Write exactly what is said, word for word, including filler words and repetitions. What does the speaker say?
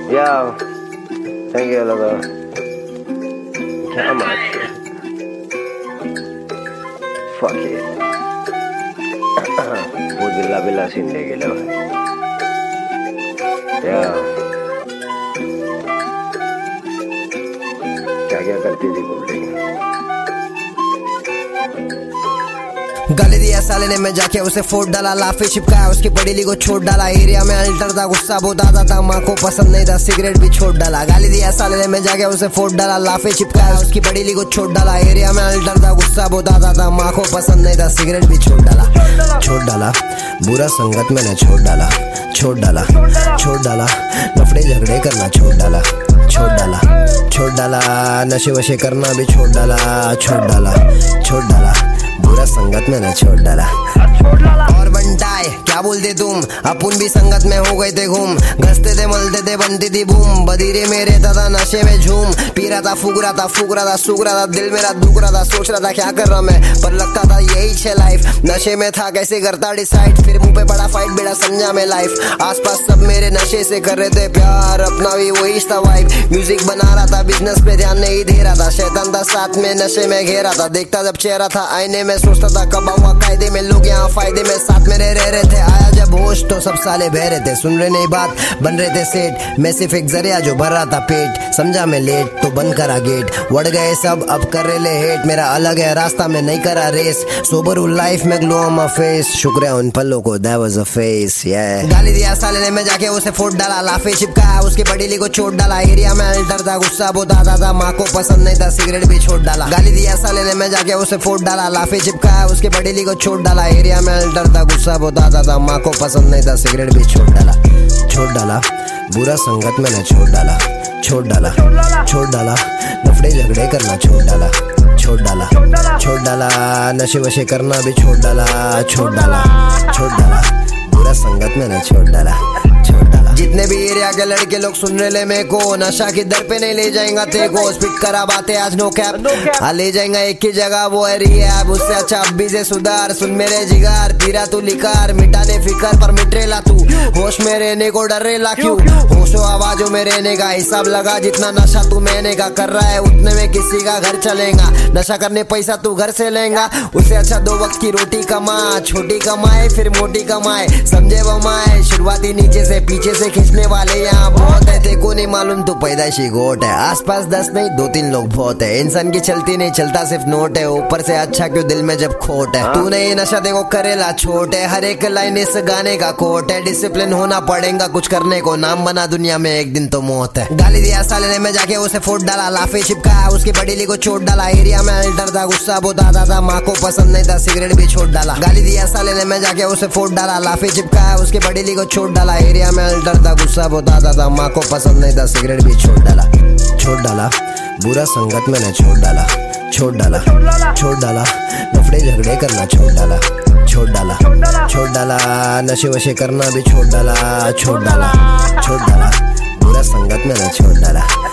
Yo, thank you logo. How much? Fuck it. वो गिल्ला बिल्ला सीन ले गिला भाई. Yo, क्या क्या करती थी बोल गाली दिया साले ने, मैं जाके उसे फोड़ डाला, लाफे चिपकाया उसकी पड़ीली को छोड़ डाला। एरिया में अल्टर था, गुस्सा बहुत आता था, माँ को पसंद नहीं था, सिगरेट भी छोड़ डाला। गाली दिया साले ने, मैं जाके उसे फोड़ डाला, लाफे चिपकाया उसकी पड़ीली को छोड़ डाला। एरिया में अल्टर था, गुस्सा बहुत आता था, माँ को पसंद नहीं था, सिगरेट भी छोड़ डाला। छोड़ डाला बुरा संगत मैंने छोड़ डाला, छोड़ डाला छोड़ डाला लफड़े झगड़े करना छोड़ डाला, छोड़ डाला छोड़ डाला नशे वशे करना भी छोड़ डाला, छोड़ डाला छोड़ डाला बुरा संगत मैंने छोड़ डाला। और बनटाए क्या बोलते तुम, अपन भी संगत में हो गए थे घूम, घसते थे मलते थे बनती थी बूम, बदीरे में रहता था नशे में झूम, पी रहा था फूक रहा था फूक रहा था सूख रहा था, दिल मेरा दुख रहा था, सोच रहा था क्या कर रहा मैं, पर लगता था यही छे लाइफ, नशे में था कैसे करता डिसाइड, फिर मुंह पे बड़ा फाइट बेड़ा समझा मैं लाइफ, आसपास सब मेरे नशे से कर रहे थे प्यार, अपना भी वही था वाइब, म्यूजिक बना रहा था बिजनेस पे ध्यान नहीं दे रहा था, शैतान था साथ में नशे में घेरा था, देखता जब चेहरा था आईने में सोचता था कब हुआ कायदे में, लोग यहाँ फायदे में साथ मेरे रह रहे थे, आया जब होश तो सब साले बह रहे थे, सुन रहे नहीं बात बन रहे थे सेठ, मैं सिर्फ एक जरिया जो भर रहा था पेट, समझा मैं लेट तो बंद करा गेट, बढ़ गए सब अब कर रहे ले हेट, मेरा अलग है रास्ता में नहीं करा रेस, सोबर हूँ लाइफ में ग्लो ऑन माय फेस, शुक्र है उन पलों को that was a face. yeah गाली दिया साले ने, मैं जाके उसे फोड़ डाला, लाफे चिपकाया उसकी बड़ीली को छोड़ डाला। एरिया में अल्टर था, गुस्सा बहुत आता था, माँ को पसंद नहीं था, सिगरेट भी छोड़ डाला। गाली दिया साले ने, मैं जाके उसे फोड़ डाला, लाफे चिपकाया उसकी बड़ीली को छोड़ डाला। एरिया में अल्टर था, गुस्सा बहुत आता था, माँ को पसंद नहीं था, सिगरेट भी छोड़ डाला। छोड़ डाला बुरा संगत मैंने छोड़ डाला, छोड़ डाला छोड़ डाला लफड़े झगड़े करना छोड़ डाला, छोड़ डाला छोड़ डाला नशे वशे करना भी छोड़ डाला, छोड़ डाला छोड़ डाला बुरा संगत मैंने छोड़ डाला, छोड़ डाला। जितने भी एरिया के लड़के लोग सुन रहे ले मेरे को, नशा की दर पे नहीं ले जाएगा तेरे को, स्पिट करा बातें आज नो कैप, हाँ ले जाएगा एक ही जगह वो है रिहैब, उससे अच्छा अभी से सुधार, सुन मेरे जिगार, पीरा तू लिकार, मिटाने फिकर पर मिटरेला तू, होश में रहने को डर रेला क्यों, होशो आवाजों में रहने का हिसाब लगा, जितना नशा तू मैंने का कर रहा है उतने में किसी का घर चलेगा, नशा करने पैसा तू घर से लेगा, उससे अच्छा दो वक्त की रोटी कमा, छोटी कमाए फिर मोटी कमाए, समझे बमाए, शुरुआती नीचे से पीछे से खींचने वाले यहाँ बहुत है, देखो नहीं मालूम तू पैदाइशी गोट है, आसपास दस नहीं दो तीन लोग बहुत है, इंसान की चलती नहीं चलता सिर्फ नोट है, ऊपर से अच्छा क्यों दिल में जब खोट है, तू नहीं नशा देखो करेला छोट है, हर एक लाइन इस गाने का कोट है, डिसिप्लिन होना पड़ेगा कुछ करने को, नाम बना दुनिया में एक दिन तो मौत है। गाली दिया साले ने, मैं जाके उसे फोड़ डाला, लाफे चिपकाया उसकी बड़ीली को छोड़ डाला। एरिया में अल्टर था, गुस्सा बहुत आता था, माँ को पसंद नहीं था, सिगरेट भी छोड़ डाला। गाली दिया साले ने, मैं जाके उसे फोड़ डाला, लाफे चिपकाया उसकी बड़ीली को छोड़ डाला। एरिया में अल्टर था, गुस्सा बहुत आता था, माँ को पसंद नहीं था, सिगरेट भी छोड़ डाला। छोड़ डाला बुरा संगत मैंने छोड़ डाला, छोड़ डाला छोड़ डाला लफड़े झगड़े करना छोड़ डाला, छोड़ डाला छोड़ डाला नशे वशे करना भी छोड़ डाला, छोड़ डाला छोड़ डाला बुरा संगत मैंने छोड़ डाला।